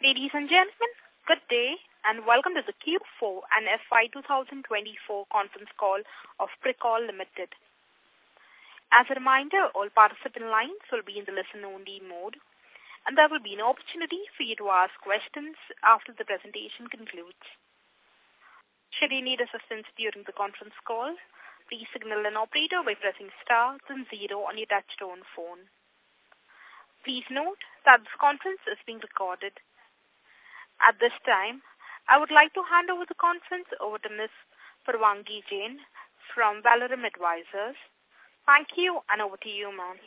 Ladies and gentlemen, good day and welcome to the Q4 and FY 2024 conference call of Pricol Limited. As a reminder, all participant lines will be in the listen-only mode, and there will be an opportunity for you to ask questions after the presentation concludes. Should you need assistance during the conference call, please signal an operator by pressing star then 0 on your touchtone phone. Please note that this conference is being recorded. At this time, I would like to hand over the conference over to Ms. Purvangi Jain from Valorem Advisors. Thank you, and over to you, ma'am.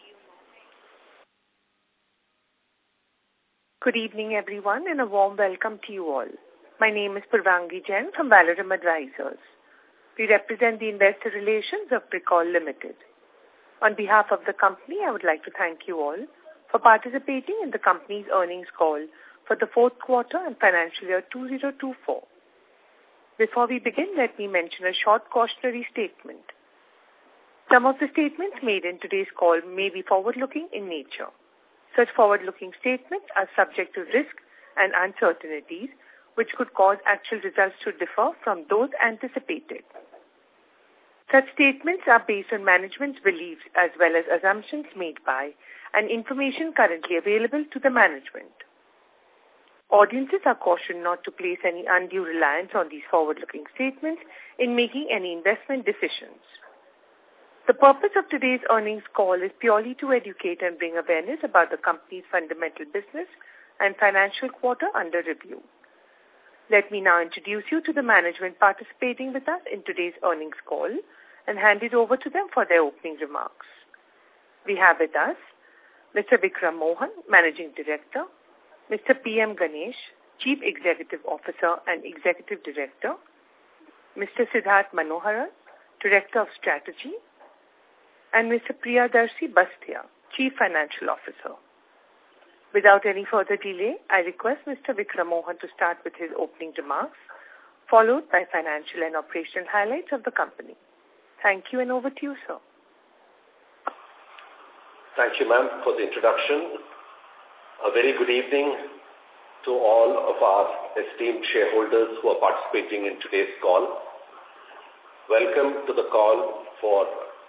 Good evening, everyone, and a warm welcome to you all. My name is Purvangi Jain from Valorem Advisors. We represent the investor relations of Pricol Limited. On behalf of the company, I would like to thank you all for participating in the company's earnings call for the fourth quarter and financial year 2024. Before we begin, let me mention a short cautionary statement. Some of the statements made in today's call may be forward-looking in nature. Such forward-looking statements are subject to risk and uncertainties, which could cause actual results to differ from those anticipated. Such statements are based on management's beliefs as well as assumptions made by and information currently available to the management. Audiences are cautioned not to place any undue reliance on these forward-looking statements in making any investment decisions. The purpose of today's earnings call is purely to educate and bring awareness about the company's fundamental business and financial quarter under review. Let me now introduce you to the management participating with us in today's earnings call and hand it over to them for their opening remarks. We have with us Mr. Vikram Mohan, Managing Director, Mr. P.M. Ganesh, Chief Executive Officer and Executive Director, Mr. Siddharth Manoharan, Director of Strategy, and Mr. Priyadarshi Bastia, Chief Financial Officer. Without any further delay, I request Mr. Vikram Mohan to start with his opening remarks, followed by financial and operational highlights of the company. Thank you, and over to you, sir. Thank you, ma'am, for the introduction. A very good evening to all of our esteemed shareholders who are participating in today's call. Welcome to the call for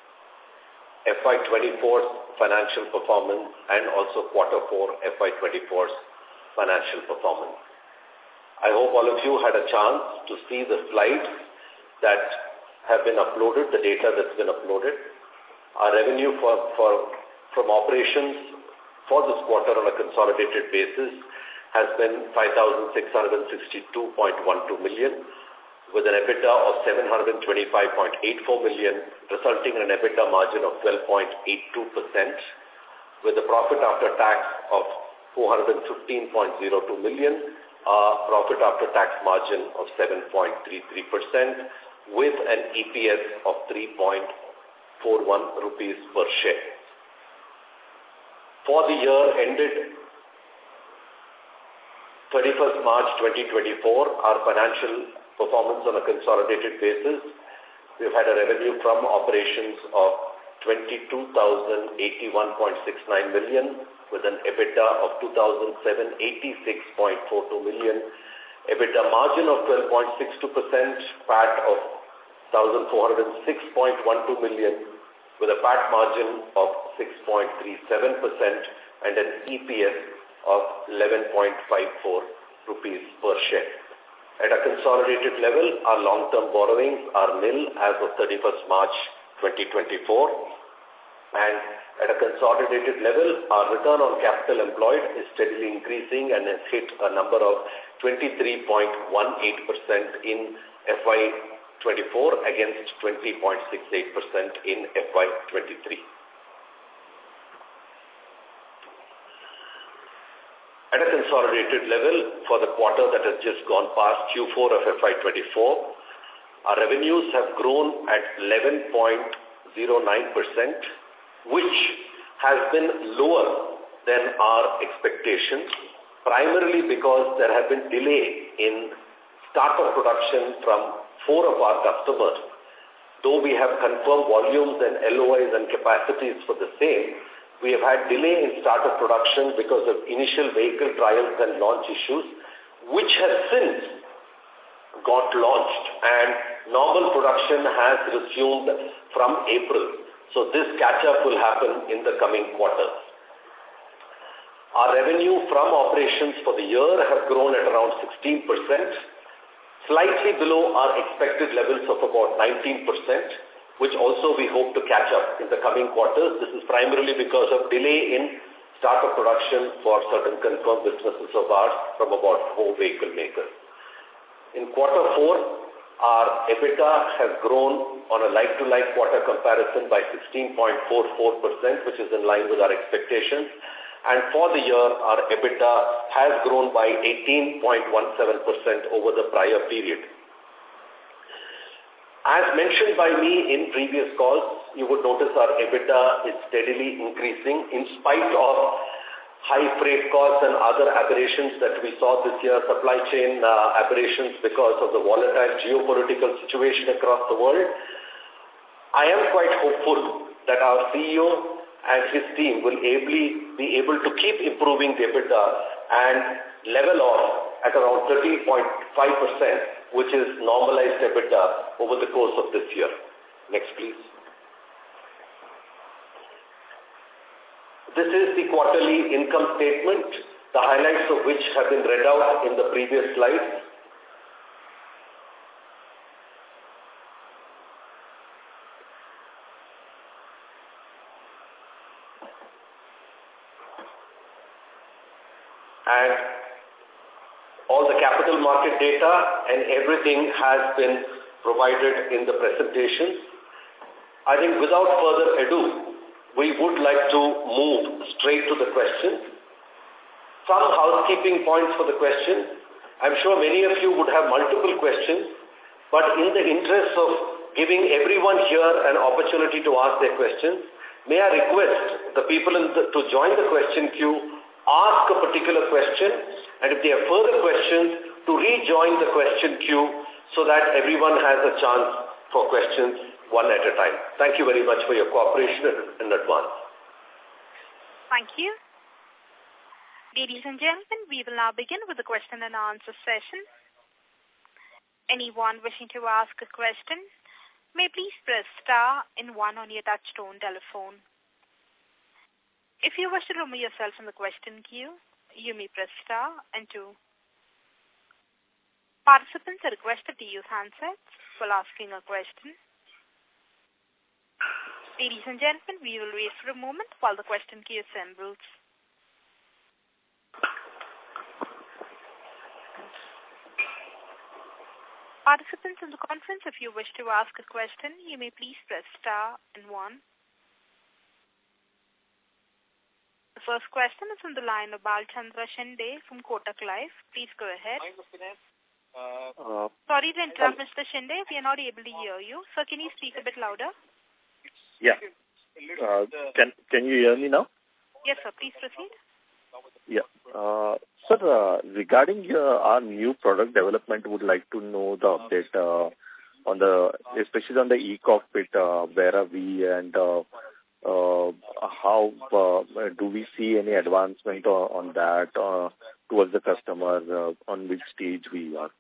FY24's financial performance and also Q4 FY24's financial performance. I hope all of you had a chance to see the slides that have been uploaded, the data that's been uploaded. Our revenue from operations for this quarter on a consolidated basis has been 5,662.12 million, with an EBITDA of 725.84 million, resulting in an EBITDA margin of 12.82%, with a profit after tax of 415.02 million, profit after tax margin of 7.33%, with an EPS of 3.41 rupees per share. For the year ended 31st March 2024, our financial performance on a consolidated basis, we've had a revenue from operations of 22,081.69 million, with an EBITDA of 2,786.42 million, EBITDA margin of 12.62%, PAT of 1,406.12 million, with a PAT margin of 6.37% and an EPS of 11.54 rupees per share. At a consolidated level, our long-term borrowings are nil as of 31st March 2024. And at a consolidated level, our return on capital employed is steadily increasing and has hit a number of 23.18% in FY24 against 20.68% in FY23. At a consolidated level, for the quarter that has just gone past, Q4 of FY24, our revenues have grown at 11.09%, which has been lower than our expectations, primarily because there have been delay in start of production from 4 of our customers. Though we have confirmed volumes and LOIs and capacities for the same, we have had delay in start of production because of initial vehicle trials and launch issues, which has since got launched, and normal production has resumed from April. So this catch-up will happen in the coming quarters. Our revenue from operations for the year have grown at around 16%, slightly below our expected levels of about 19%, which also we hope to catch up in the coming quarters. This is primarily because of delay in start of production for certain confirmed businesses of ours from about 4 vehicle makers. In quarter 4, our EBITDA has grown on a like-to-like quarter comparison by 16.44%, which is in line with our expectations. And for the year, our EBITDA has grown by 18.17% over the prior period. As mentioned by me in previous calls, you would notice our EBITDA is steadily increasing in spite of high freight costs and other aberrations that we saw this year, supply chain aberrations because of the volatile geopolitical situation across the world. I am quite hopeful that our CEO and his team will be able to keep improving the EBITDA and level off at around 13.5%, which is normalized EBITDA over the course of this year. Next, please. This is the quarterly income statement, the highlights of which have been read out in the previous slides. And all the capital market data and everything has been provided in the presentation. I think without further ado, we would like to move straight to the questions. Some housekeeping points for the questions. I'm sure many of you would have multiple questions, but in the interest of giving everyone here an opportunity to ask their questions, may I request the people to join the question queue, ask a particular question, and if they have further questions, to rejoin the question queue so that everyone has a chance for questions one at a time. Thank you very much for your cooperation in advance. Thank you. Ladies and gentlemen, we will now begin with the question and answer session. Anyone wishing to ask a question may please press star and 1 on your touchtone telephone. If you wish to remove yourself from the question queue, you may press star and 2. Participants are requested to use handsets while asking a question. Ladies and gentlemen, we will wait for a moment while the question queue assembles. Participants in the conference, if you wish to ask a question, you may please press star and 1. The first question is on the line of Balchandra Shinde from Kotak Life. Please go ahead. Sorry to interrupt, Mr. Shinde. We are not able to hear you. Sir, can you speak a bit louder? Yeah. Can you hear me now? Yes, sir. Please proceed. Yeah. Sir, regarding our new product development, would like to know the update on especially on the e-cockpit, where are we and how do we see any advancement on that towards the customer, on which stage we are?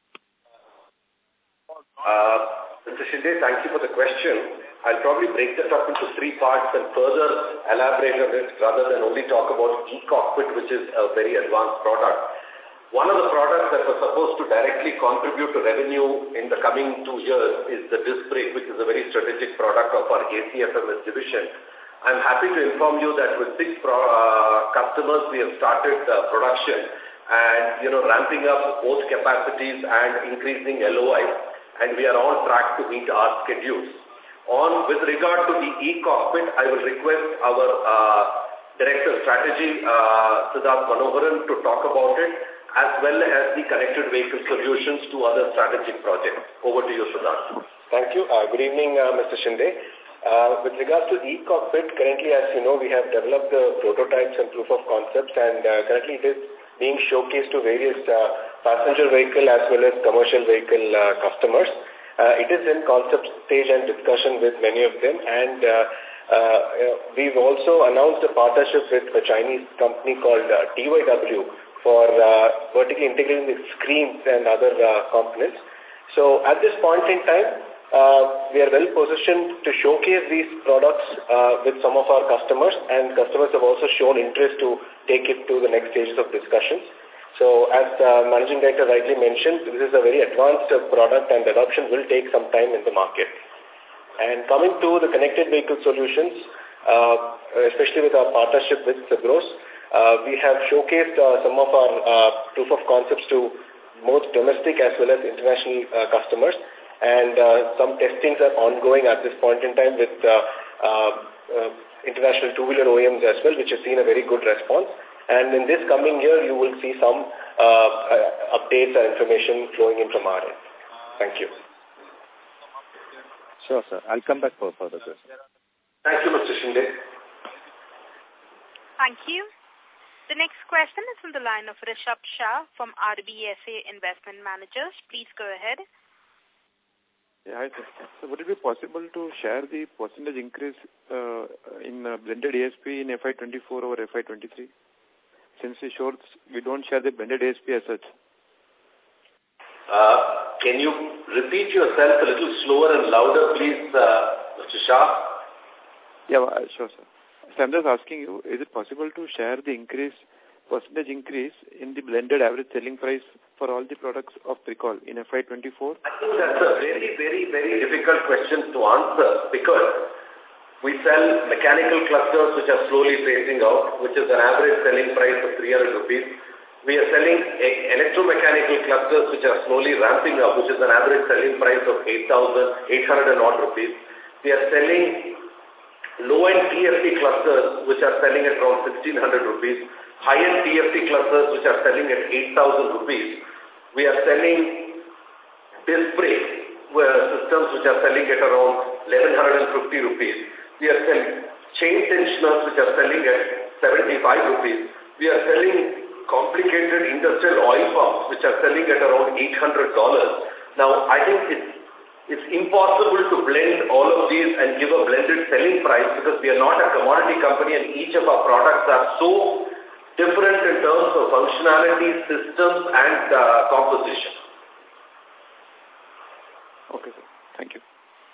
Mr. Shinde, thank you for the question. I'll probably break that up into 3 parts and further elaborate on it rather than only talk about e-cockpit, which is a very advanced product. One of the products that was supposed to directly contribute to revenue in the coming 2 years is the disc brake, which is a very strategic product of our ACFMS division. I'm happy to inform you that with 6 customers, we have started production and, ramping up both capacities and increasing LOI, and we are on track to meet our schedules. With regard to the e-cockpit, I will request our Director of Strategy, Siddharth Manoharan, to talk about it, as well as the connected vehicle solutions to other strategic projects. Over to you, Siddharth. Thank you. Good evening, Mr. Shinde. With regards to e-cockpit, currently, as you know, we have developed the prototypes and proof of concepts, and currently it is being showcased to various passenger vehicle as well as commercial vehicle customers. It is in concept stage and discussion with many of them, and we've also announced a partnership with a Chinese company called TYW for vertically integrating the screens and other components. So at this point in time, we are well positioned to showcase these products with some of our customers, and customers have also shown interest to take it to the next stages of discussions. So as Managing Director rightly mentioned, this is a very advanced product and adoption will take some time in the market. And coming to the connected vehicle solutions, especially with our partnership with Segros, we have showcased some of our proof of concepts to both domestic as well as international customers. And some testings are ongoing at this point in time with international two-wheeler OEMs as well, which have seen a very good response. And in this coming year, you will see some updates and information flowing in from our end. Thank you. Sure, sir. I'll come back for further questions. Thank you, Mr. Shinde. Thank you. The next question is from the line of Rishabh Shah from RBSA Investment Managers. Please go ahead. Yeah, hi, sir. So would it be possible to share the percentage increase in blended ASP in FY24 over FY23? Since we don't share the blended ASP as such. Can you repeat yourself a little slower and louder, please, Mr. Shah? Yeah, sure, sir. So I'm just asking you, is it possible to share the percentage increase in the blended average selling price for all the products of Pricol in FY24? I think that's a very, very, very difficult question to answer because we sell mechanical clusters which are slowly phasing out, which is an average selling price of 300 rupees. We are selling electromechanical clusters which are slowly ramping up, which is an average selling price of 8,800 and odd rupees. We are selling low-end TFT clusters which are selling at around 1,600 rupees. High-end TFT clusters which are selling at 8,000 rupees. We are selling disc brake systems which are selling at around 1,150 rupees. We are selling chain tensioners which are selling at 75 rupees. We are selling complicated industrial oil pumps which are selling at around $800. Now, I think it's impossible to blend all of these and give a blended selling price because we are not a commodity company and each of our products are so different in terms of functionality, systems, and composition. Okay, sir. Thank you.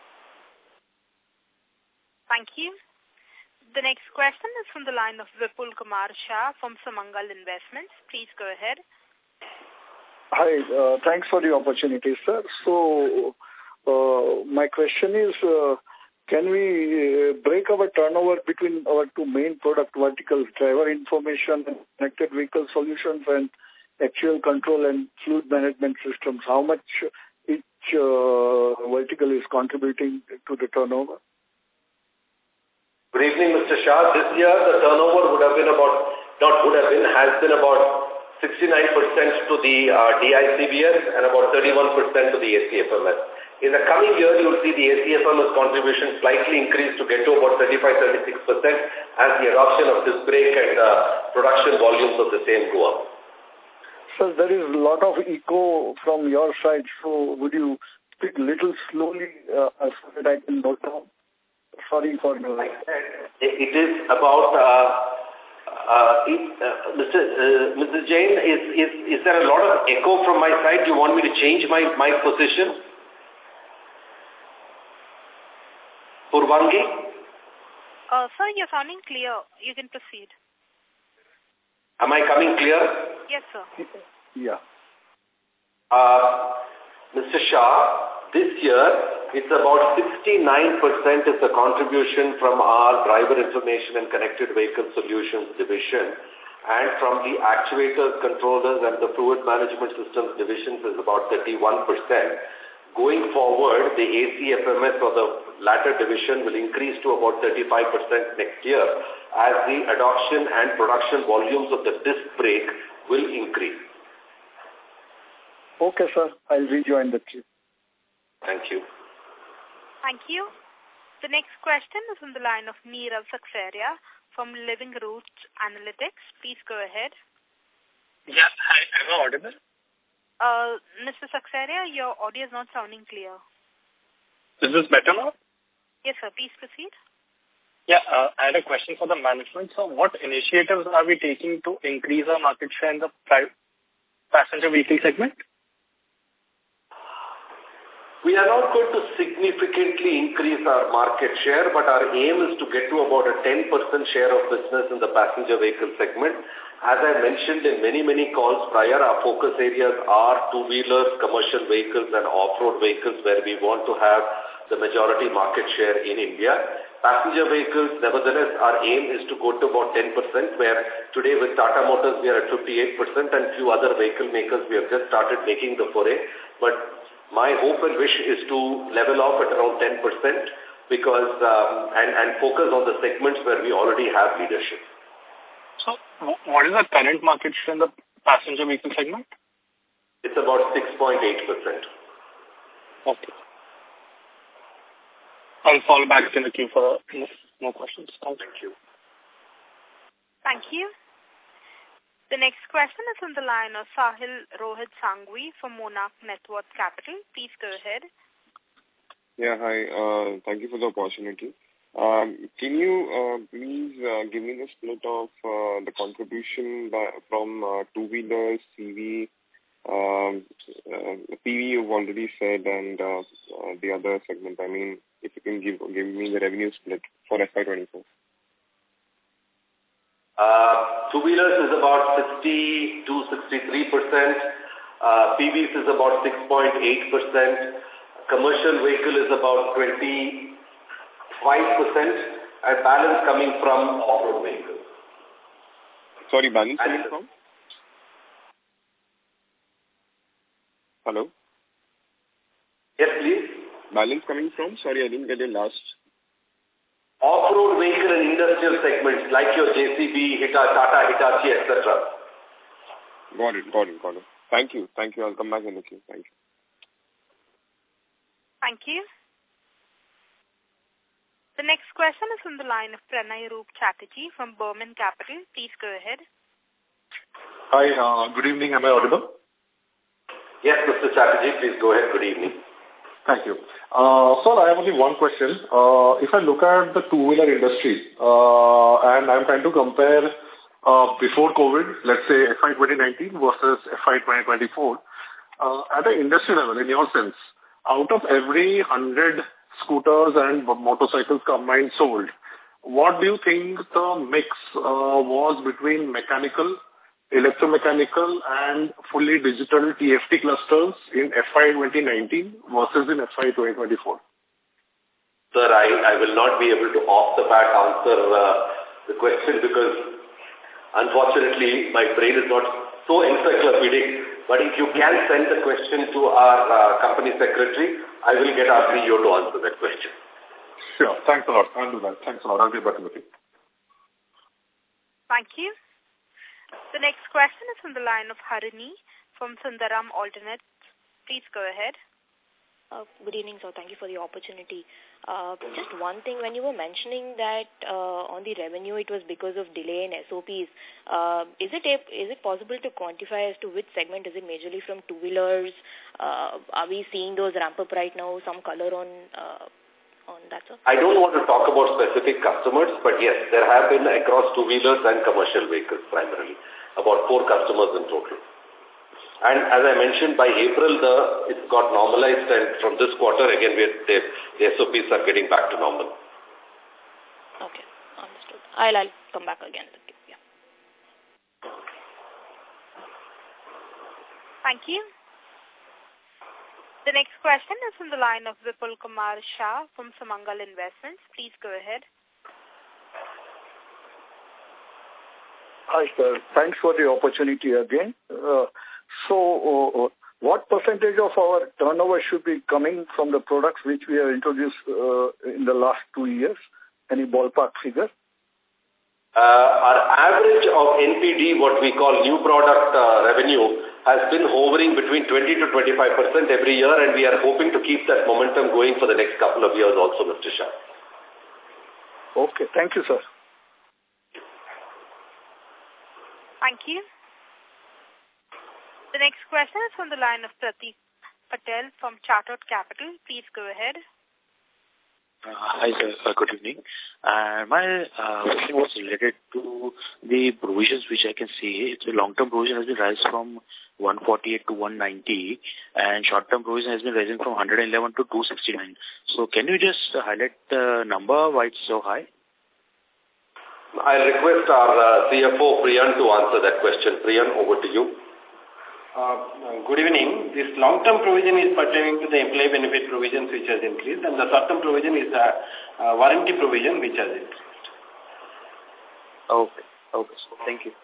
Thank you. The next question is from the line of Vipul Kumar Shah from Sumangal Investments. Please go ahead. Hi, thanks for the opportunity, sir. So, my question is, can we break our turnover between our two main product verticals, driver information and connected vehicle solutions and actual control and fluid management systems? How much each vertical is contributing to the turnover? Good evening, Mr. Shah. This year, the turnover has been about 69% to the DICBS and about 31% to the ACFMS. In the coming year, you will see the ACFMS contribution slightly increase to get to about 35-36% as the adoption of disc brake and production volumes of the same go up. Sir, there is a lot of echo from your side, so would you speak a little slowly so that I can note down? Sorry for the... It is about... Mr. Jain, is there a lot of echo from my side? Do you want me to change my position? Purvangi? Sir, you're sounding clear. You can proceed. Am I coming clear? Yes, sir. Yeah. Mr. Shah, this year, it's about 69% is the contribution from our driver information and connected vehicle solutions division, and from the actuators, controllers, and the fluid management systems divisions is about 31%. Going forward, the ACFMS or the latter division will increase to about 35% next year as the adoption and production volumes of the disc brake will increase. Okay, sir. I'll rejoin the queue. Thank you. Thank you. The next question is on the line of Neerav Saxena from Living Roots Analytics. Please go ahead. Yeah, hi. Am I audible? Mr. Saxena, your audio is not sounding clear. Is this better now? Yes, sir. Please proceed. Yeah, I had a question for the management. So what initiatives are we taking to increase our market share in the passenger vehicle segment? We are not going to significantly increase our market share, but our aim is to get to about a 10% share of business in the passenger vehicle segment. As I mentioned in many calls prior, our focus areas are two-wheelers, commercial vehicles, and off-road vehicles, where we want to have the majority market share in India. Passenger vehicles, nevertheless, our aim is to go to about 10%, where today with Tata Motors we are at 58%, and few other vehicle makers we have just started making the foray. But my hope and wish is to level off at around 10% because and focus on the segments where we already have leadership. So what is the current market share in the passenger vehicle segment? It's about 6.8%. Okay. I'll fall back in the queue for more questions. Thank you. Thank you. The next question is on the line of Sahil Rohit Sangvi from Monarch Networth Capital. Please go ahead. Yeah, hi. Thank you for the opportunity. Can you please give me the split of the contribution from two-wheelers, CV, PV you've already said, and the other segment? I mean, if you can give me the revenue split for FY24. Two-wheelers is about 60 to 63%. PVs is about 6.8%. Commercial vehicle is about 25%. And balance coming from off-road vehicles. Sorry, balance coming from? Hello? Yes, please. Balance coming from? Sorry, I didn't get your last. Off-road vehicle and industrial segments like your JCB, Tata, Hitachi, etc. Got it. Thank you. I'll come back in the queue. Thank you. Thank you. The next question is from the line of Pranay Roop Chatterjee from Burman Capital. Please go ahead. Hi, good evening. Am I audible? Yes, Mr. Chatterjee, please go ahead. Good evening. Thank you. Sir, I have only one question. If I look at the two-wheeler industry, and I'm trying to compare before COVID, let's say FY 2019 versus FY 2024, at an industry level, in your sense, out of every 100 scooters and motorcycles combined sold, what do you think the mix was between mechanical, electromechanical and fully digital TFT clusters in FY 2019 versus in FY 2024? Sir, I will not be able to off the bat answer the question because unfortunately my brain is not so encyclopedic. But if you can send the question to our company secretary, I will get our CEO to answer that question. Sure. Thanks a lot. I'll do that. Thanks a lot. I'll be back in the queue. Thank you. The next question is from the line of Harini from Sundaram Alternates. Please go ahead. Good evening, sir. Thank you for the opportunity. Just one thing, when you were mentioning that on the revenue it was because of delay in SOPs, is it possible to quantify as to which segment? Is it majorly from two-wheelers? Are we seeing those ramp up right now? Some color on that, sir? I don't want to talk about specific customers, but yes, there have been across two-wheelers and commercial vehicles primarily, about 4 customers in total. And as I mentioned, by April, it's got normalized, and from this quarter, again, the SOPs are getting back to normal. Okay, understood. I'll come back again. Yeah. Thank you. The next question is from the line of Vipul Kumar Shah from Sumangal Investments. Please go ahead. Hi, sir. Thanks for the opportunity again. So, what percentage of our turnover should be coming from the products which we have introduced in the last 2 years? Any ballpark figure? Our average of NPD, what we call new product revenue, has been hovering between 20 to 25% every year, and we are hoping to keep that momentum going for the next couple of years also, Mr. Shah. Okay. Thank you, sir. Thank you. The next question is from the line of Pratik Patel from Chartered Capital. Please go ahead. Hi, sir. Good evening. My question was related to the provisions which I can see. The long-term provision has been raised from 148 to 190, and short-term provision has been raised from 111 to 269. So can you just highlight the number, why it's so high? I'll request our CFO, Priyan, to answer that question. Priyan, over to you. Good evening. This long-term provision is pertaining to the employee benefit provisions which has increased, and the short-term provision is the warranty provision which has increased. Okay. Okay. So thank you.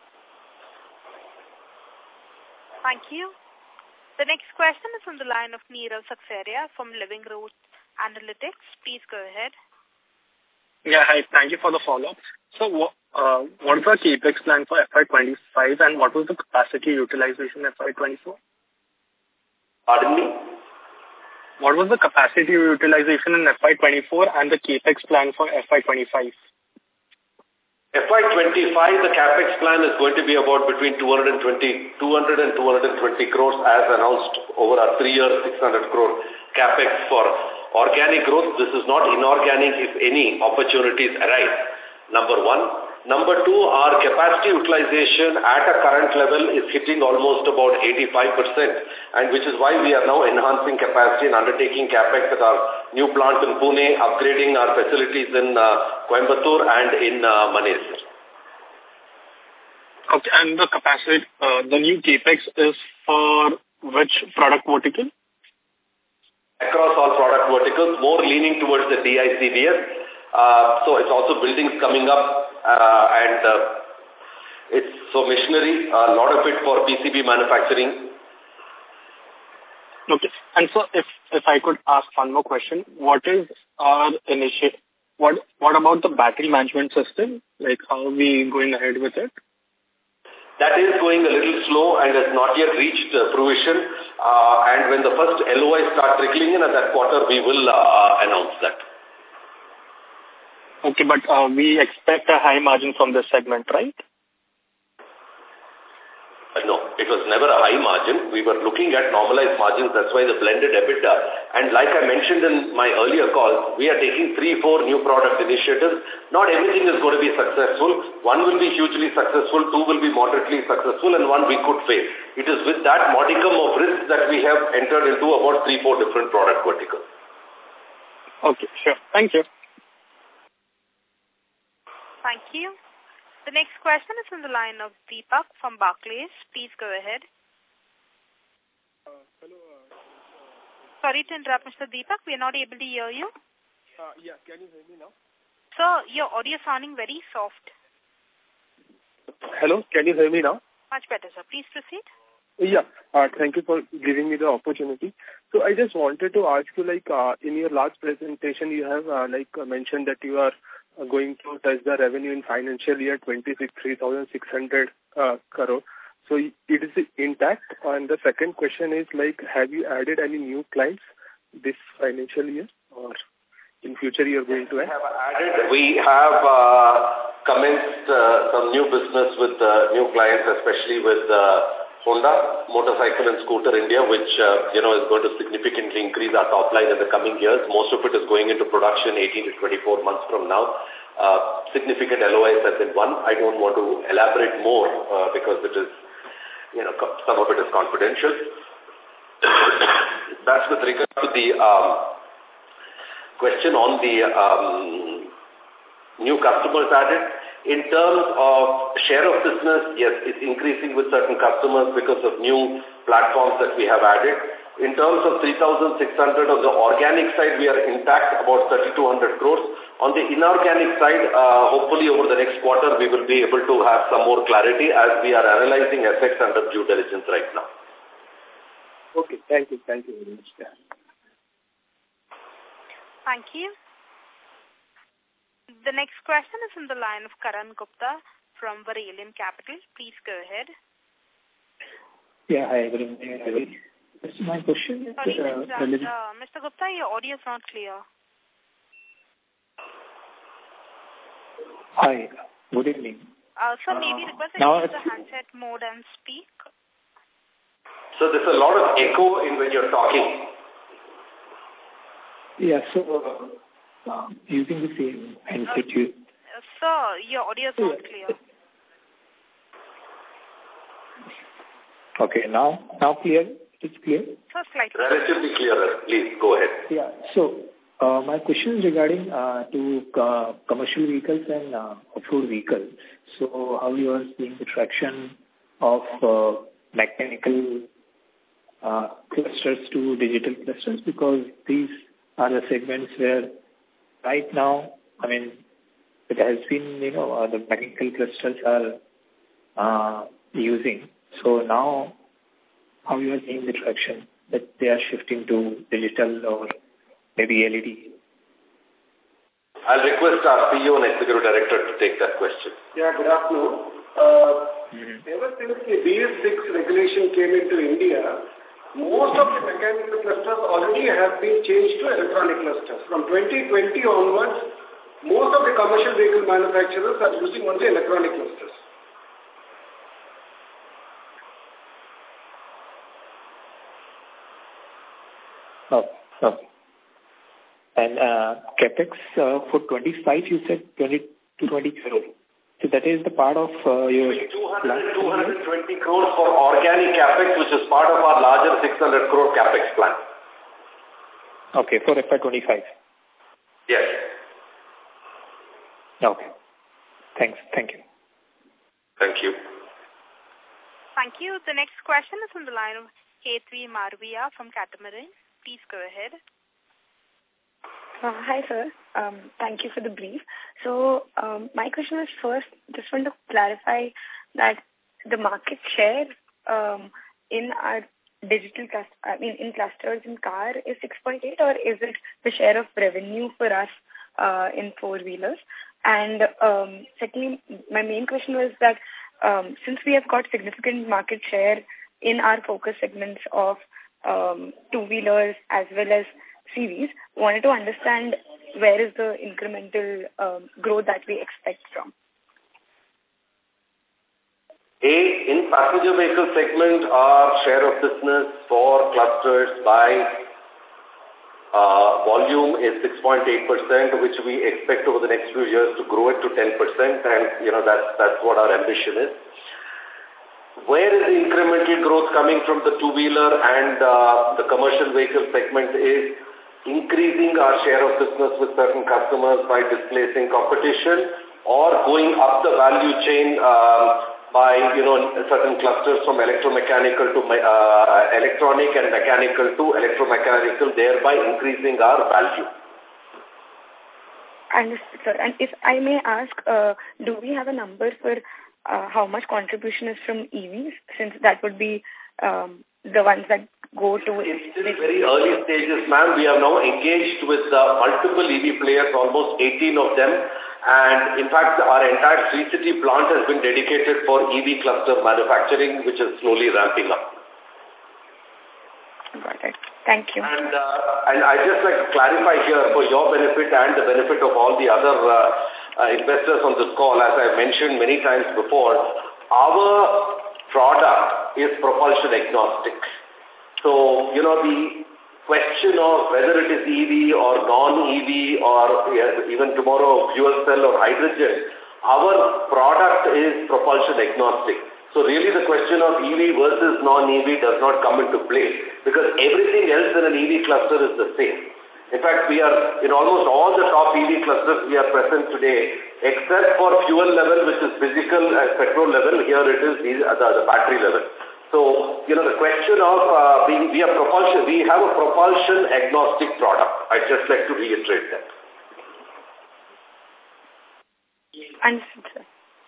Thank you. The next question is from the line of Neerav Saksaria from Living Root Analytics. Please go ahead. Yeah, hi. Thank you for the follow-up. So what is the CAPEX plan for FY25 and what was the capacity utilization FY24? Pardon me? What was the capacity utilization in FY24 and the CAPEX plan for FY25? FY25, the CAPEX plan is going to be about between 200 and 220 crores as announced over our 3 year 600 crore CAPEX for organic growth. This is not inorganic if any opportunities arise. Number one. Number two, our capacity utilization at a current level is hitting almost about 85%, and which is why we are now enhancing capacity and undertaking CAPEX at our new plant in Pune, upgrading our facilities in Coimbatore and in Manesar. Okay, and the capacity, the new CAPEX is for which product vertical? Across all product verticals, more leaning towards the DICBS. So it's also buildings coming up and it's so machinery, a lot of it for PCB manufacturing. Okay. And so if I could ask one more question, what is our initiative? What about the battery management system? Like how are we going ahead with it? That is going a little slow and has not yet reached fruition. And when the first LOI start trickling in at that quarter, we will announce that. Okay, but we expect a high margin from this segment, right? No, it was never a high margin. We were looking at normalized margins. That's why the blended EBITDA. And like I mentioned in my earlier call, we are taking 3-4 new product initiatives. Not everything is going to be successful. One will be hugely successful, 2 will be moderately successful, and 1 we could fail. It is with that modicum of risk that we have entered into about 3-4 different product verticals. Okay, sure. Thank you. Thank you. The next question is from the line of Deepak from Barclays. Please go ahead. Hello. Sorry to interrupt, Mr. Deepak. We are not able to hear you. Yeah, can you hear me now? Sir, your audio is sounding very soft. Hello, can you hear me now? Much better, sir. Please proceed. Yeah, thank you for giving me the opportunity. So I just wanted to ask you, like, in your last presentation, you have, mentioned that you are going to touch the revenue in financial year 26, 3,600 crore. So it is intact. And the second question is, like, have you added any new clients this financial year or in future you are going to add? We have commenced some new business with new clients, especially with Honda, Motorcycle and Scooter India, which, is going to significantly increase our top line in the coming years. Most of it is going into production 18 to 24 months from now. Significant LOIs have been won. I don't want to elaborate more because it is, some of it is confidential. That's with regard to the question on the new customers added. In terms of share of business, yes, it's increasing with certain customers because of new platforms that we have added. In terms of 3,600 on the organic side, we are intact, about 3,200 crores. On the inorganic side, hopefully over the next quarter, we will be able to have some more clarity as we are analyzing effects under due diligence right now. Okay, thank you. Thank you very much. Yeah. Thank you. The next question is from the line of Karan Gupta from Varelian Capital. Please go ahead. Yeah, hi, good evening. My question is... Sorry, Mr. Gupta, your audio is not clear. Hi, good evening. So maybe request that you use the handset mode and speak. So there's a lot of echo in when you're talking. Yeah, so using the same handset. Sir, your audio is not clear. Okay, now clear? It's clear? So slightly. Relatively clearer. Please, go ahead. Yeah, so my question is regarding to commercial vehicles and off-road vehicles. So how you are seeing the traction of mechanical clusters to digital clusters, because these are the segments where right now, I mean, it has been, the mechanical clusters are using. So now, how you are seeing the traction that they are shifting to digital or maybe LED? I'll request our CEO and Executive Director to take that question. Yeah, good afternoon. Ever since the BS6 regulation came into India, most of the mechanical clusters already have been changed to electronic clusters. From 2020 onwards, most of the commercial vehicle manufacturers are using only electronic clusters. Okay. And capex for 25, you said 20 to 20 crore. So that is the part of your... 220 crores for organic capex, which is part of our larger 600 crore capex plan. Okay, for FY25. Yes. Okay. Thanks. Thank you. Thank you. Thank you. The next question is on the line of Hetvi Marvia from Catamaran. Please go ahead. Hi, sir. Thank you for the brief. So, my question was first, just want to clarify that the market share in our digital in clusters in car is 6.8, or is it the share of revenue for us in four-wheelers? And secondly, my main question was that since we have got significant market share in our focus segments of two-wheelers as well as CVs, wanted to understand where is the incremental growth that we expect from. In passenger vehicle segment, our share of business for clusters by volume is 6.8%, which we expect over the next few years to grow it to 10%, and that's what our ambition is. Where is the incremental growth coming from the two-wheeler and the commercial vehicle segment is increasing our share of business with certain customers by displacing competition or going up the value chain by, certain clusters from electromechanical to electronic and mechanical to electromechanical, thereby increasing our value. Understood, sir. And if I may ask, do we have a number for how much contribution is from EVs, since that would be the ones that go to... It's still very early stages, ma'am. We are now engaged with multiple EV players, almost 18 of them. And in fact, our entire Sri City plant has been dedicated for EV cluster manufacturing, which is slowly ramping up. Got it. Thank you. And I'd just like to clarify here for your benefit and the benefit of all the other investors on this call, as I've mentioned many times before, our product is propulsion agnostic. So, the question of whether it is EV or non-EV or even tomorrow fuel cell or hydrogen, our product is propulsion agnostic. So really the question of EV versus non-EV does not come into play, because everything else in an EV cluster is the same. In fact, we are in almost all the top EV clusters we are present today, except for fuel level, which is physical, and petrol level. Here it is the battery level. So, the question of we have a propulsion agnostic product. I'd just like to reiterate that. Understood, sir.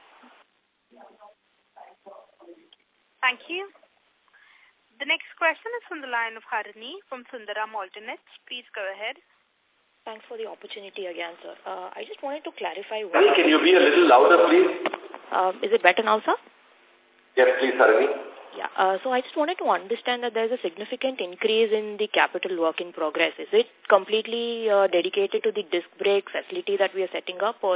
Thank you. The next question is from the line of Harini from Sundaram Alternates. Please go ahead. Thanks for the opportunity again, sir. I just wanted to clarify... Harini, can you be a little louder, please? Is it better now, sir? Yes, please, Harini. Yeah, so I just wanted to understand that there's a significant increase in the capital work in progress. Is it completely dedicated to the disc brake facility that we are setting up, or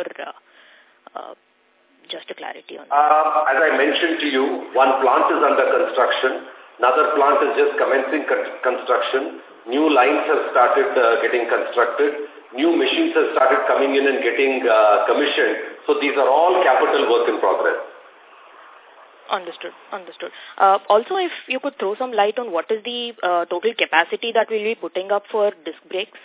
just a clarity on that? As I mentioned to you, one plant is under construction. Another plant is just commencing construction. New lines have started getting constructed. New machines have started coming in and getting commissioned. So these are all capital work in progress. Understood. Also, if you could throw some light on what is the total capacity that we'll be putting up for disc brakes?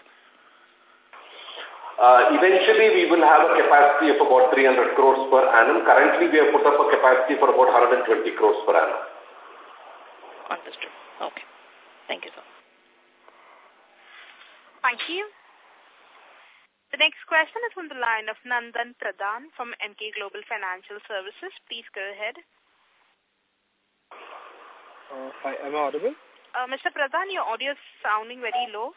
Eventually, we will have a capacity of about 300 crores per annum. Currently, we have put up a capacity for about 120 crores per annum. Understood. Okay. Thank you, sir. Thank you. The next question is on the line of Nandan Pradhan from Emkay Global Financial Services. Please go ahead. Hi, am I audible? Mr. Pradhan, your audio is sounding very low.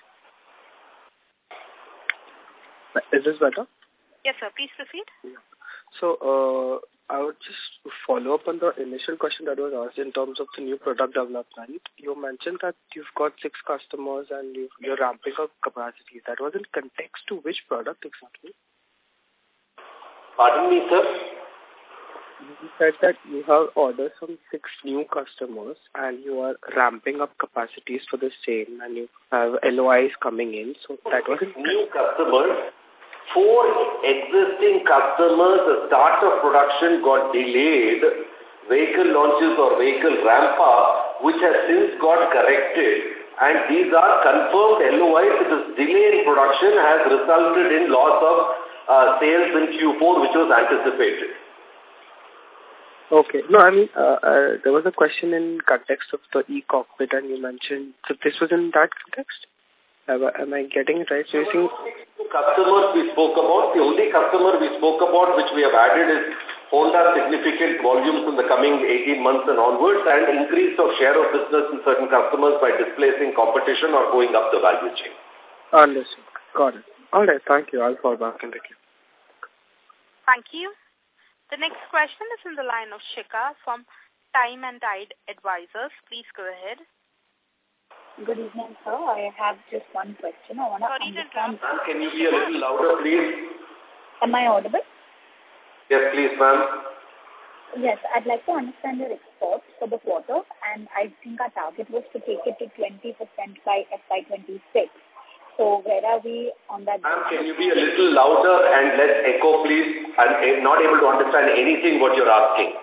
Is this better? Yes, sir. Please proceed. Yeah. So, I would just follow up on the initial question that was asked in terms of the new product development. You mentioned that you've got 6 customers and you're ramping up capacity. That was in context to which product exactly? Pardon me, sir? You said that you have orders from 6 new customers and you are ramping up capacities for the same and you have LOIs coming in. So that was new customers. 4 existing customers, the start of production got delayed, vehicle launches or vehicle ramp up, which has since got corrected. And these are confirmed LOIs. This delay in production has resulted in loss of sales in Q4, which was anticipated. Okay. No, I mean, there was a question in context of the e-cockpit and you mentioned, so this was in that context? Am I getting it right? So you're saying customers we spoke about, the only customer we spoke about which we have added is Honda significant volumes in the coming 18 months and onwards and increase of share of business in certain customers by displacing competition or going up the value chain. Understood. Got it. All right. Thank you. I'll fall back in the queue. Thank you. The next question is in the line of Shikha from Time and Tide Advisors. Please go ahead. Good evening, sir. I have just one question. I want to understand. Can you be a little louder, please? Am I audible? Yes, please, ma'am. Yes, I'd like to understand your exports for the quarter, and I think our target was to take it to 20% by FY26. So where are we on that? Ma'am, can you be a little louder and less echo, please? I'm not able to understand anything what you're asking.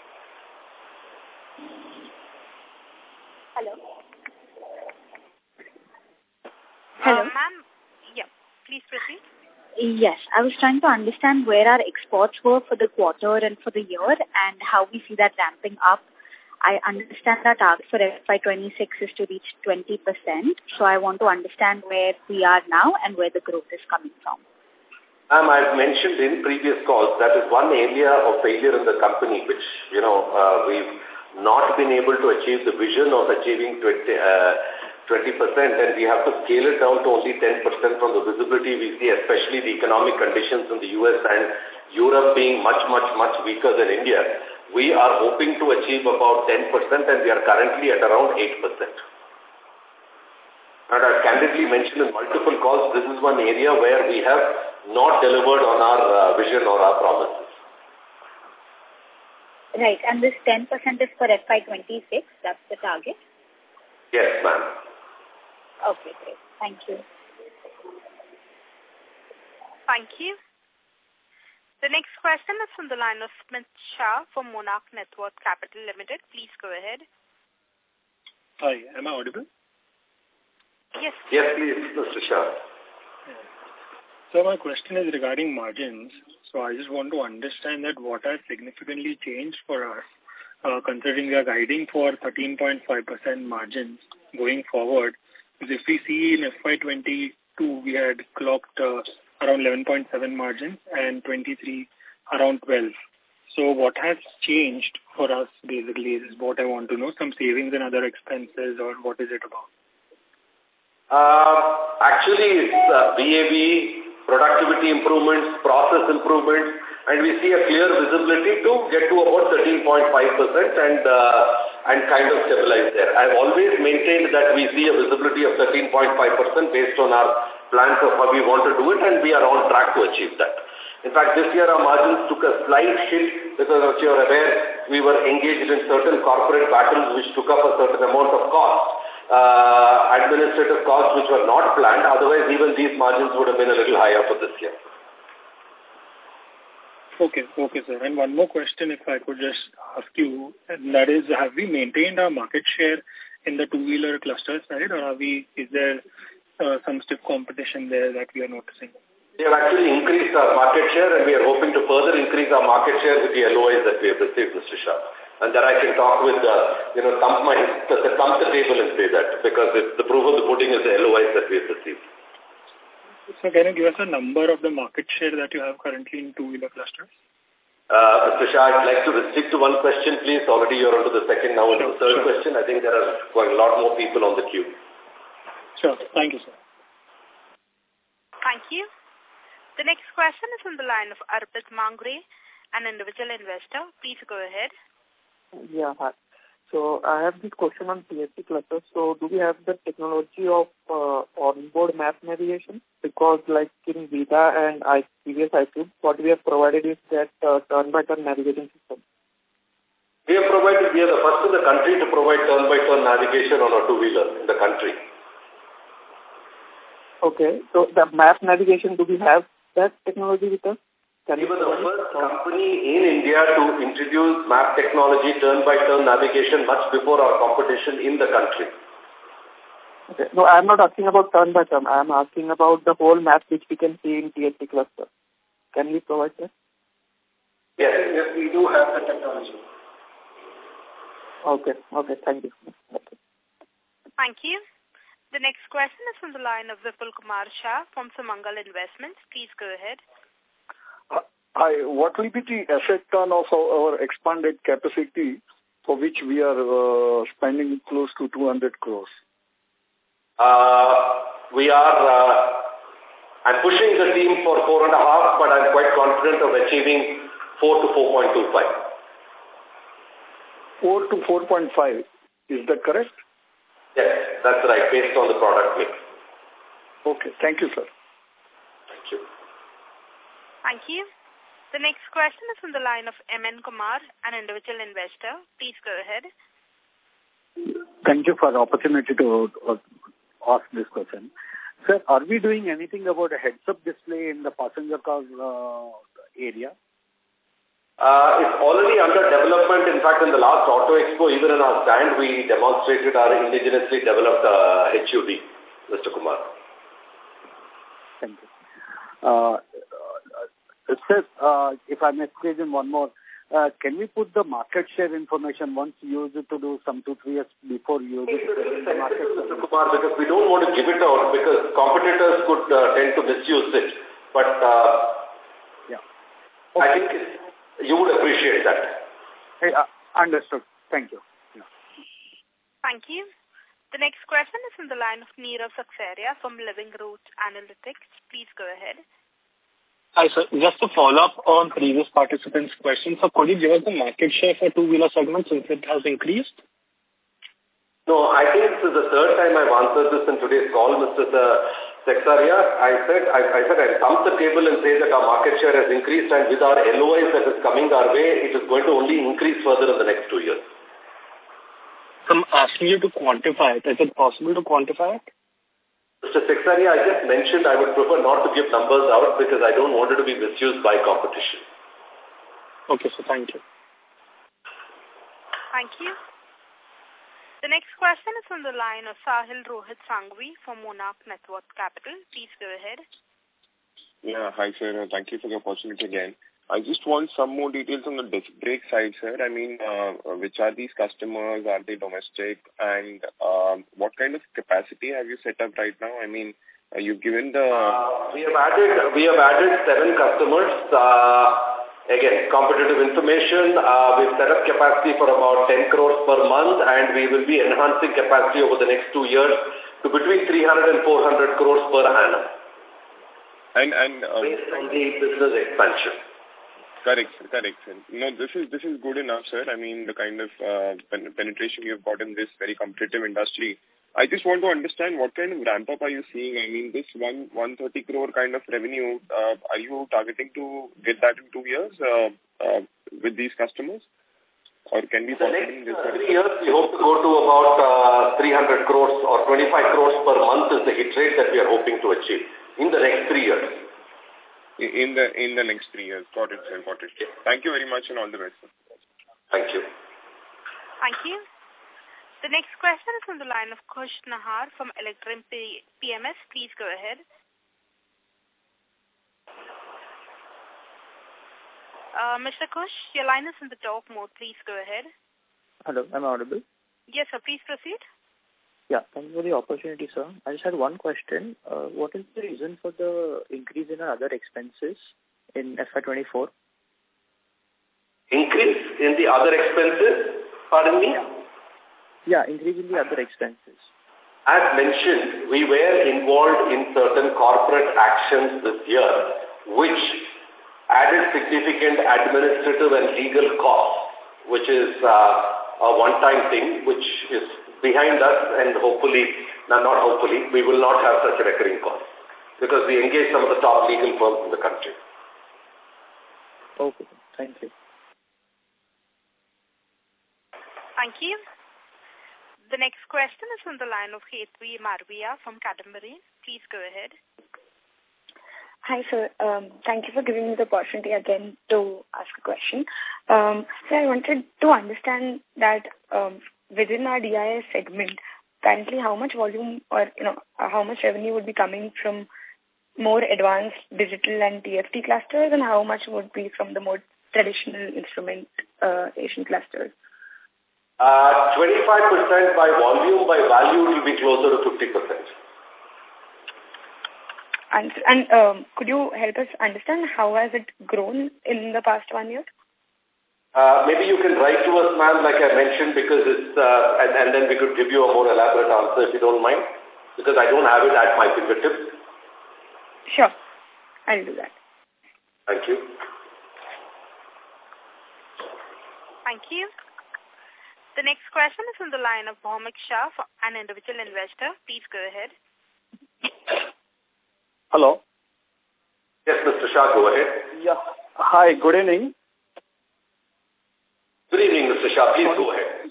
Hello? Hello. Ma'am, yeah, please proceed. Yes, I was trying to understand where our exports were for the quarter and for the year and how we see that ramping up. I understand that target for FY26 is to reach 20%. So I want to understand where we are now and where the growth is coming from. Ma'am, I've mentioned in previous calls that is one area of failure in the company which, we've not been able to achieve the vision of achieving 20%, and we have to scale it down to only 10% from the visibility we see, especially the economic conditions in the US and Europe being much weaker than India. We are hoping to achieve about 10% and we are currently at around 8%. And I've candidly mentioned in multiple calls, this is one area where we have not delivered on our vision or our promises. Right, and this 10% is for FY26, that's the target? Yes, ma'am. Okay, great. Thank you. Thank you. The next question is from the line of Smith Shah from Monarch Networth Capital Limited. Please go ahead. Hi, am I audible? Yes. Yes, please, Mr. Shah. So my question is regarding margins. So I just want to understand that what has significantly changed for us, considering we are guiding for 13.5% margins going forward. Because if we see in FY22, we had clocked around 11.7 margins and 23 around 12. So what has changed for us basically is what I want to know, some savings and other expenses, or what is it about? Actually, it's VAV, productivity improvements, process improvements, and we see a clear visibility to get to about 13.5% and kind of stabilize there. I've always maintained that we see a visibility of 13.5% based on our plans of how we want to do it, and we are on track to achieve that. In fact, this year our margins took a slight hit because, as you're aware, we were engaged in certain corporate battles which took up a certain amount of cost, administrative costs which were not planned. Otherwise, even these margins would have been a little higher for this year. Okay, sir. And one more question, if I could just ask you, and that is, have we maintained our market share in the two-wheeler cluster side, or is there some stiff competition there that we are noticing? We have actually increased our market share, and we are hoping to further increase our market share with the LOIs that we have received, Mr. Shah. And that I can talk with, thump the table and say that, because the proof of the pudding is the LOIs that we have received. So can you give us a number of the market share that you have currently in two-wheeler clusters? Mr. Shah, I'd like to restrict to one question, please. Already you're on to the second, now into the third question. I think there are quite a lot more people on the queue. Sure. Thank you, sir. Thank you. The next question is on the line of Arpit Mangre, an individual investor. Please go ahead. Yeah, hi. So I have this question on TSP clusters. So do we have the technology of onboard map navigation? Because like in Vida and previous iQube, what we have provided is that turn-by-turn navigation system. We are the first in the country to provide turn-by-turn navigation on a two-wheeler in the country. Okay, so the map navigation, do we have that technology with us? We were the first company in India to introduce map technology, turn-by-turn navigation, much before our competition in the country. Okay. No, I am not asking about turn-by-turn. I am asking about the whole map which we can see in TSP cluster. Can we provide that? Yes, we do have the technology. Okay, thank you. Okay. Thank you. The next question is from the line of Vipul Kumar Shah from Sumangal Investments. Please go ahead. Hi, what will be the asset turn of our expanded capacity for which we are spending close to 200 crores? I'm pushing the team for 4.5, but I'm quite confident of achieving 4 to 4.25. 4 to 4.5, is that correct? Yes, that's right, based on the product mix. Okay, thank you, sir. Thank you. Thank you. The next question is from the line of M.N. Kumar, an individual investor. Please go ahead. Thank you for the opportunity to ask this question. Sir, are we doing anything about a heads-up display in the passenger car area? It's already under development. In fact, in the last Auto Expo, even in our stand, we demonstrated our indigenously developed HUD, Mr. Kumar. Thank you. Sir, if I may squeeze in one more, can we put the market share information once you use it to do some 2-3 years before you use it? Mr. Kumar, because we don't want to give it out because competitors could tend to misuse it. But yeah, okay. I think you would appreciate that. Hey, understood. Thank you. Yeah. Thank you. The next question is from the line of Neerav Saxena from Living Root Analytics. Please go ahead. Hi, sir. Just to follow up on previous participants' questions, so could you give us the market share for two-wheeler segment since it has increased? No, I think this is the third time I've answered this in today's call, Mr. Saxena. I said I'll thump the table and say that our market share has increased, and with our LOIs that is coming our way, it is going to only increase further in the next 2 years. I'm asking you to quantify it. Is it possible to quantify it? Mr. Saxena, I just mentioned I would prefer not to give numbers out because I don't want it to be misused by competition. Okay, so thank you. Thank you. The next question is from the line of Sahil Rohit Sangvi from Monarch Network Capital. Please go ahead. Yeah, hi, sir. Thank you for the opportunity again. I just want some more details on the disc brake side, sir. I mean, which are these customers? Are they domestic? And what kind of capacity have you set up right now? I mean, you've given the... We have added 7 customers. Again, competitive information. We've set up capacity for about 10 crores per month, and we will be enhancing capacity over the next 2 years to between 300 and 400 crores per annum. And based on the business expansion. Correct, sir. No, this is good enough, sir. I mean, the kind of penetration you've got in this very competitive industry. I just want to understand what kind of ramp-up are you seeing? I mean, this 130 crore kind of revenue, are you targeting to get that in 2 years with these customers? Or can we possibly... The next 3 years, we hope to go to about 300 crores or 25 crores per month is the hit rate that we are hoping to achieve in the next 3 years. In the next 3 years. Got it, sir. Got it. Thank you very much and all the best, sir. Thank you. Thank you. The next question is on the line of Khush Nahar from Electrum PMS. Please go ahead. Mr. Khush, your line is in the talk mode. Please go ahead. Hello, am I audible? Yes, sir. Please proceed. Yeah, thank you for the opportunity, sir. I just had one question. What is the reason for the increase in our other expenses in FY24? Increase in the other expenses? Pardon me? Yeah, increase in the other expenses. As mentioned, we were involved in certain corporate actions this year, which added significant administrative and legal costs, which is a one-time thing, which is behind us, and hopefully, not hopefully, we will not have such recurring costs because we engage some of the top legal firms in the country. Okay, thank you. Thank you. The next question is on the line of Hetvi Marvia from Cadbury. Please go ahead. Hi, sir. Thank you for giving me the opportunity again to ask a question. So I wanted to understand that within our DIS segment, currently how much volume or how much revenue would be coming from more advanced digital and TFT clusters, and how much would be from the more traditional instrumentation clusters? 25% by volume, by value, it will be closer to 50%. And could you help us understand how has it grown in the past 1 year? Maybe you can write to us, ma'am, like I mentioned, because it's, and then we could give you a more elaborate answer if you don't mind, because I don't have it at my fingertips. Sure. I'll do that. Thank you. Thank you. The next question is on the line of Bhaumik Shah, an individual investor. Please go ahead. Hello. Yes, Mr. Shah, go ahead. Yeah. Hi, good evening. Good evening, Mr. Shah. Please go ahead.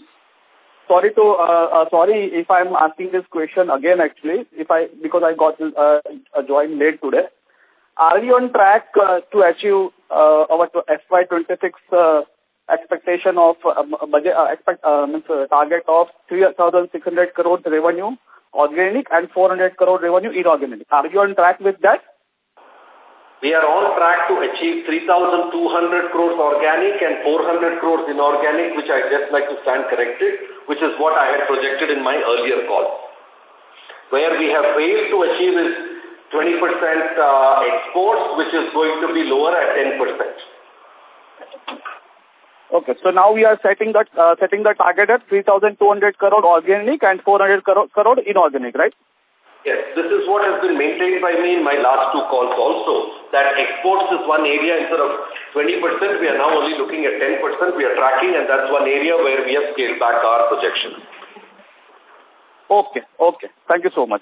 Sorry if I'm asking this question again, actually, because I got joined late today. Are we on track to achieve our FY26 expectation of target of 3,600 crore revenue organic and 400 crore revenue inorganic? Are you on track with that? We are on track to achieve 3,200 crores organic and 400 crores inorganic, which I just like to stand corrected, which is what I had projected in my earlier call. Where we have failed to achieve is 20% exports, which is going to be lower at 10%. Okay, so now we are setting the target at 3,200 crore organic and 400 crore inorganic, right? Yes, this is what has been maintained by me in my last two calls also, that exports is one area instead of 20%, we are now only looking at 10%, we are tracking, and that's one area where we have scaled back our projections. Okay. Thank you so much.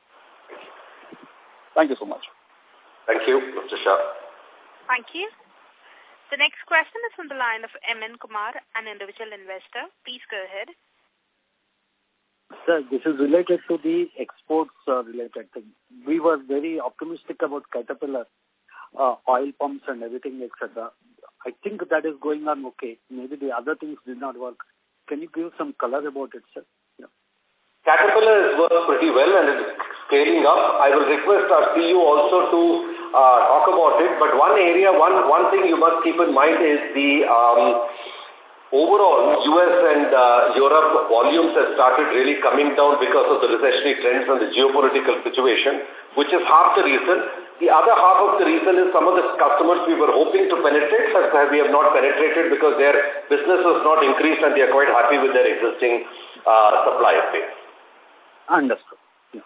Thank you so much. Thank you, Mr. Shah. Thank you. The next question is on the line of M.N. Kumar, an individual investor. Please go ahead. Sir, this is related to the exports related thing. We were very optimistic about Caterpillar, oil pumps and everything, etc. I think that is going on okay. Maybe the other things did not work. Can you give some color about it, sir? Yeah. Caterpillar has worked pretty well and is scaling up. I will request our CEO also to talk about it. But one area, one thing you must keep in mind is the overall US and Europe volumes have started really coming down because of the recessionary trends and the geopolitical situation, which is half the reason. The other half of the reason is some of the customers we were hoping to penetrate, we have not penetrated because their business has not increased and they are quite happy with their existing supply base. Understood.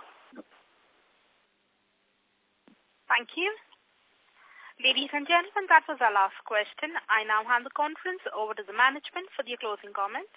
Thank you. Ladies and gentlemen, that was our last question. I now hand the conference over to the management for their closing comments.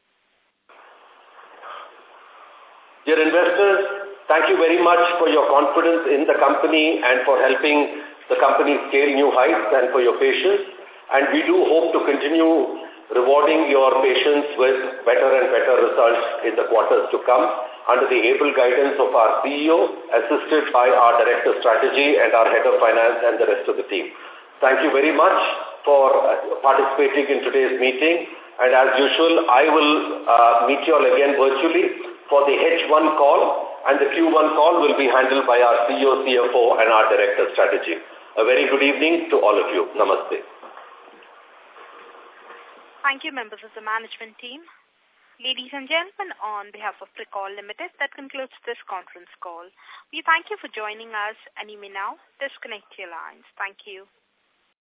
Dear investors, thank you very much for your confidence in the company and for helping the company scale new heights and for your patience. And we do hope to continue rewarding your patience with better and better results in the quarters to come under the able guidance of our CEO, assisted by our Director Strategy and our Head of Finance and the rest of the team. Thank you very much for participating in today's meeting. And as usual, I will meet you all again virtually for the H1 call, and the Q1 call will be handled by our CEO, CFO, and our Director Strategy. A very good evening to all of you. Namaste. Thank you, members of the management team. Ladies and gentlemen, on behalf of Pricol Limited, that concludes this conference call. We thank you for joining us, and you may now disconnect your lines. Thank you.